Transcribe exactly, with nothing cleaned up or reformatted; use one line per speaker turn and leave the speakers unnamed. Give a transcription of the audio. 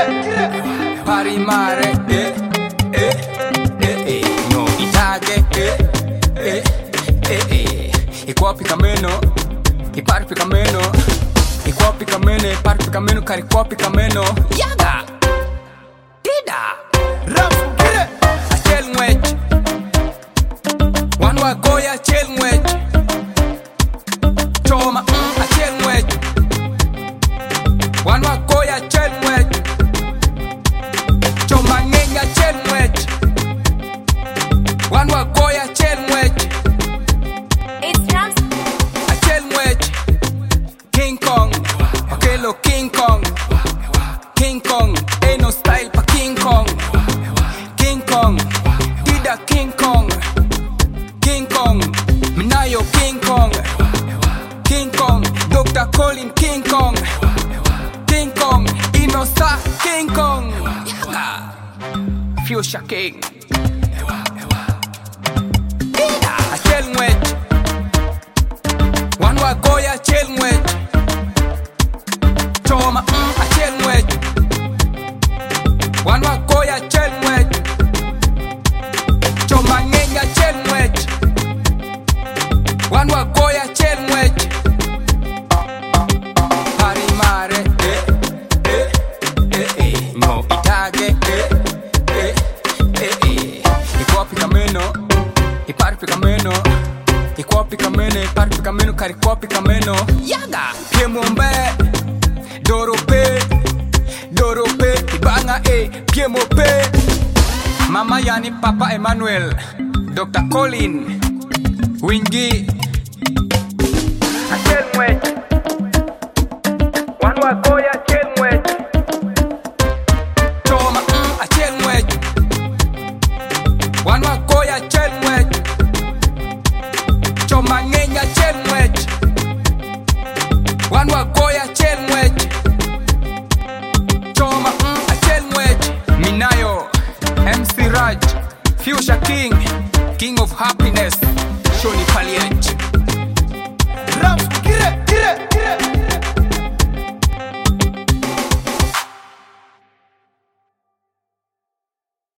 Pari mare, eh, eh, eh, eh. No itage, eh, eh, eh, eh. I cuopi cameno, i parpi cameno, i cuopi cameno, i parpi cameno, cari cuopi cameno. Yaga, Dida, Rafu Gire, a chel mwech, Wanwa goya chel mwech, Choma, mm, a chel mwech, Wanwa goya chel mwech, Choma ngenga chel mwech, Wanwa goya chel mwech.
It's Rams.
A chel mwech, King Kong, Okelo King Kong, King Kong, ain't no style pa King Kong, King Kong, Dida King Kong, King Kong, Minayo King Kong, King Kong, Doctor Colin King Kong, King Kong, Inosa King Kong, Yaga, Fuchsia King, Dida, a chel mwech, Wanwa goya chel mwech, Choma, mm, a chel mwech, Wanwa goya chel mwech, Choma ngenga chel mwech, Wanwa goya chel mwech. Pari mare, eh, eh, eh, eh. No itage, eh, eh, eh, eh. I cuopi cameno, i parpi cameno, i cuopi cameno, i parpi cameno, cari cuopi cameno. Yaga, Piemombe, Dorope, Dorope, Ibanga e Piemope. Mama Yani, Papa Emmanuel, Doctor Colin, Wingy. A chel mwech, Wanwa goya chel mwech, Choma, mm, a chel mwech, Wanwa goya chel mwech, Choma ngenga chel mwech, Wanwa goya chel mwech, Choma, mm, a chel mwech. Minayo, M C Raj, Fuchsia King, King of Happiness, Shoni Paliech.